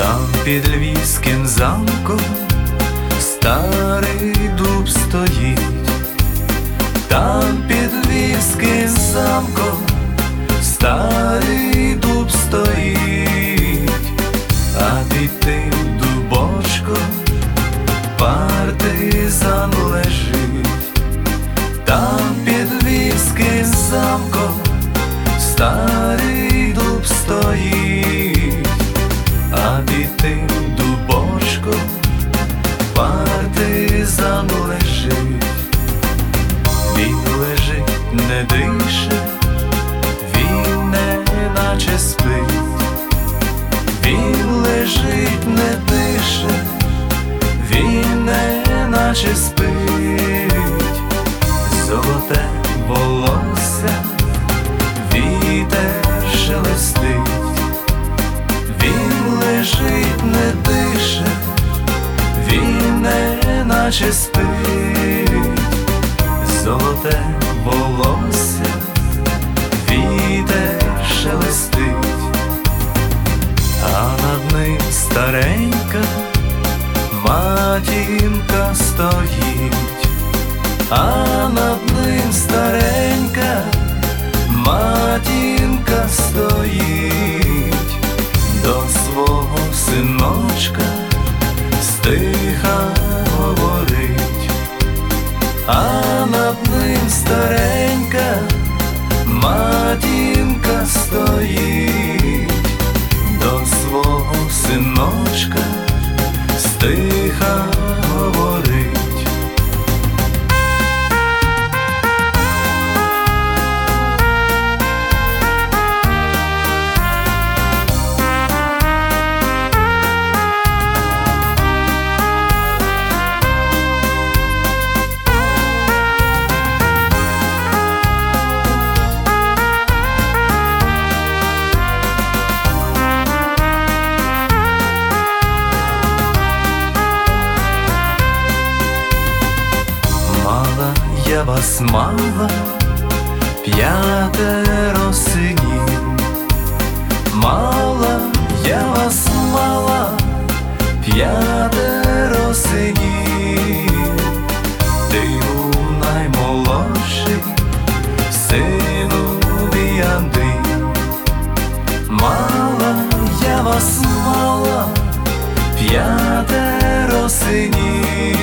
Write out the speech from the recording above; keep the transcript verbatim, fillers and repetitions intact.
Там під львівським замком старий дуб стоїть, там під львівським замком старий дуб стоїть, а під тим дубочком партизан лежить. Там під львівським замком старий дуб стоїть, а під тим дубочком партизан лежить. Він лежить, не дише, він не наче спить. Він лежить, не дише, він не наче спить. Золоте волосся вітер шелестить. Він лежить, не дише, він не наче спить. Золоте волосся вітер шелестить, а над ним старенька матінка стоїть, а над ним старенька матінка стоїть, до свого синочка стиха говорить, а над ним старенька матінка стоїть, до свого синочка стиха говорить. Я вас мала п'ятеро синів, мала, я вас мала п'ятеро синів. Ти був наймолодший, синові Андрій. Мала, я вас мала п'ятеро синів.